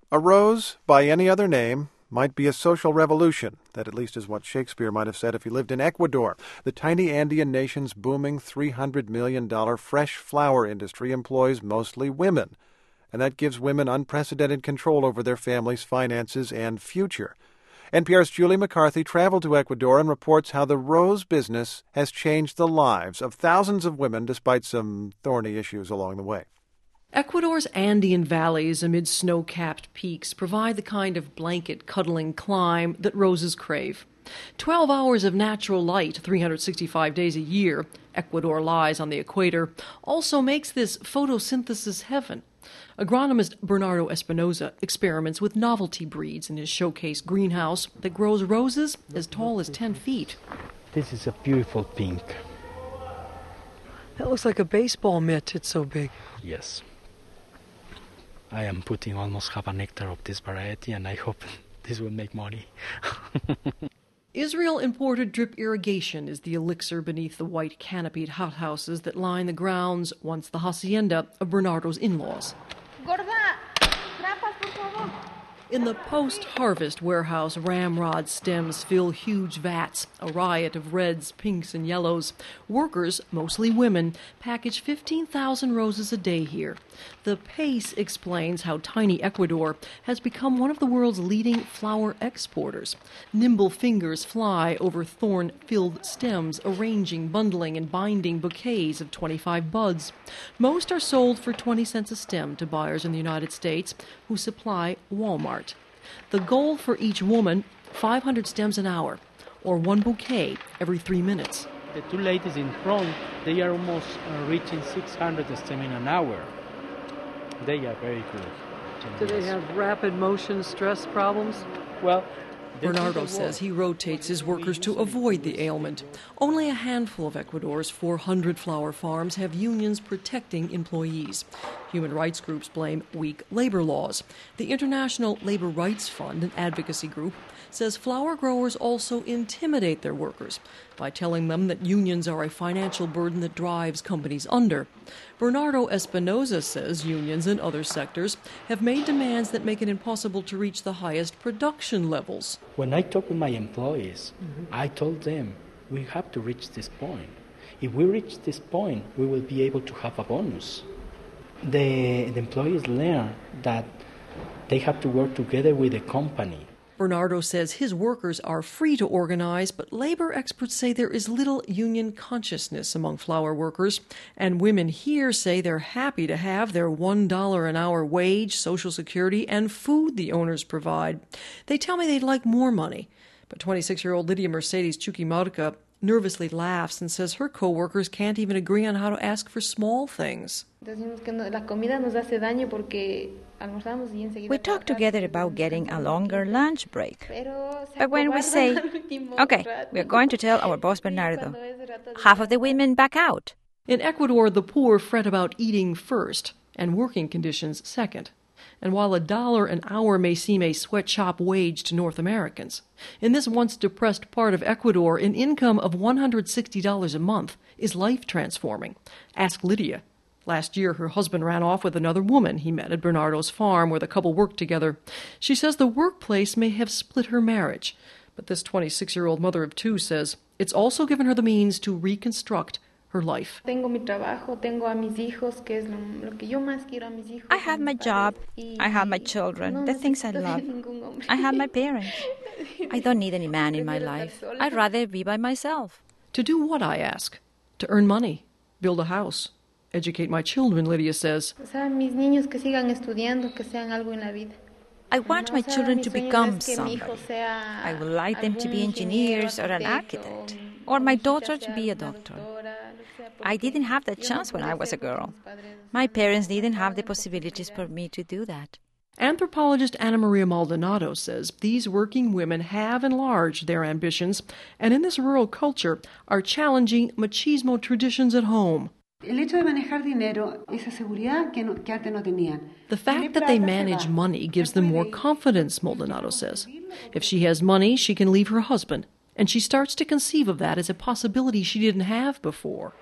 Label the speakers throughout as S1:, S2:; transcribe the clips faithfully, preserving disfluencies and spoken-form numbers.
S1: A rose, by any other name, might be a social revolution. That at least is what Shakespeare might have said if he lived in Ecuador. The tiny Andean nation's booming three hundred million dollars fresh flower industry employs mostly women, and that gives women unprecedented control over their families' finances and future. N P R's Julie McCarthy traveled to Ecuador and reports how the rose business has changed the lives of thousands of women despite some thorny issues along the way.
S2: Ecuador's Andean valleys amid snow-capped peaks provide the kind of blanket-cuddling climb that roses crave. Twelve hours of natural light, three hundred sixty-five days a year, Ecuador lies on the equator, also makes this photosynthesis heaven. Agronomist Bernardo Espinoza experiments with novelty breeds in his showcase greenhouse that grows roses as tall as ten feet.
S3: This is a beautiful pink.
S2: That looks like a baseball mitt, it's so big.
S3: Yes. I am putting almost half a hectare of this variety, and I hope this will make money.
S2: Israel-imported drip irrigation is the elixir beneath the white canopied hothouses that line the grounds, once the hacienda of Bernardo's in-laws.
S4: Gorda, trapas, por favor.
S2: In the post-harvest warehouse, ramrod stems fill huge vats, a riot of reds, pinks, and yellows. Workers, mostly women, package fifteen thousand roses a day here. The pace explains how tiny Ecuador has become one of the world's leading flower exporters. Nimble fingers fly over thorn-filled stems, arranging, bundling, and binding bouquets of twenty-five buds. Most are sold for twenty cents a stem to buyers in the United States, who supply Walmart. The goal for each woman, five hundred stems an hour, or one bouquet every three minutes.
S3: The two ladies in front, they are almost uh, reaching six hundred stems in an hour. They are very good.
S2: Do they have rapid motion stress problems?
S3: Well,
S2: Bernardo says he rotates his workers to avoid the ailment. Only a handful of Ecuador's four hundred flower farms have unions protecting employees. Human rights groups blame weak labor laws. The International Labor Rights Fund, an advocacy group, says flower growers also intimidate their workers by telling them that unions are a financial burden that drives companies under. Bernardo Espinoza says unions in other sectors have made demands that make it impossible to reach the highest production levels.
S3: When I talk with my employees, mm-hmm. I told them we have to reach this point. If we reach this point, we will be able to have a bonus. The, the employees learn that they have to work together with the company.
S2: Bernardo says his workers are free to organize, but labor experts say there is little union consciousness among flower workers, and women here say they're happy to have their one dollar an hour wage, Social Security, and food the owners provide. They tell me they'd like more money, but twenty-six-year-old Lydia Mercedes Chuquimarca nervously laughs and says her co-workers can't even agree on how to ask for small things.
S5: We talk together about getting a longer lunch break. But when we say, okay, we're going to tell our boss Bernardo, half of the women back out.
S2: In Ecuador, the poor fret about eating first and working conditions second. And while a dollar an hour may seem a sweatshop wage to North Americans, in this once depressed part of Ecuador, an income of one hundred sixty dollars a month is life-transforming. Ask Lydia. Last year, her husband ran off with another woman he met at Bernardo's farm where the couple worked together. She says the workplace may have split her marriage, but this twenty-six-year-old mother of two says it's also given her the means to reconstruct her life.
S5: I have my job, I have my children, the things I love. I have my parents. I don't need any man in my life. I'd rather be by myself.
S2: To do what, I ask? To earn money, build a house, educate my children, Lydia says.
S5: I want my children to become somebody. I would like them to be engineers or an architect, or my daughter to be a doctor. I didn't have that chance when I was a girl. My parents didn't have the possibilities for me to do that.
S2: Anthropologist Ana Maria Maldonado says these working women have enlarged their ambitions, and in this rural culture are challenging machismo traditions at home. The fact that they manage money gives them more confidence, Maldonado says. If she has money, she can leave her husband, and she starts to conceive of that as a possibility she didn't have before.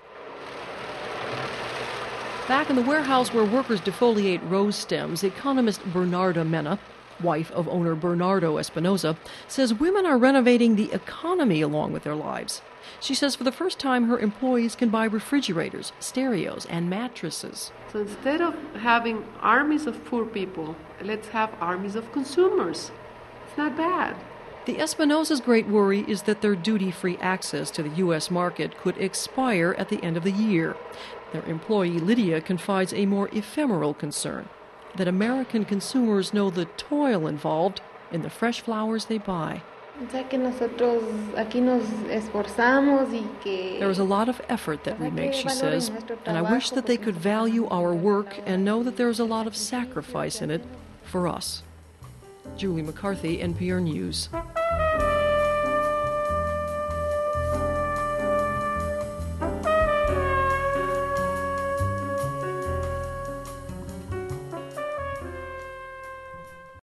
S2: Back in the warehouse where workers defoliate rose stems, economist Bernarda Mena wife of owner Bernardo Espinosa, says women are renovating the economy along with their lives. She says for the first time her employees can buy refrigerators, stereos, and mattresses.
S6: So instead of having armies of poor people, let's have armies of consumers. It's not bad.
S2: The Espinosa's great worry is that their duty-free access to the U S market could expire at the end of the year. Their employee Lydia confides a more ephemeral concern, that American consumers know the toil involved in the fresh flowers they buy. There is a lot of effort that we make, she says, and I wish that they could value our work and know that there is a lot of sacrifice in it for us. Julie McCarthy, N P R News.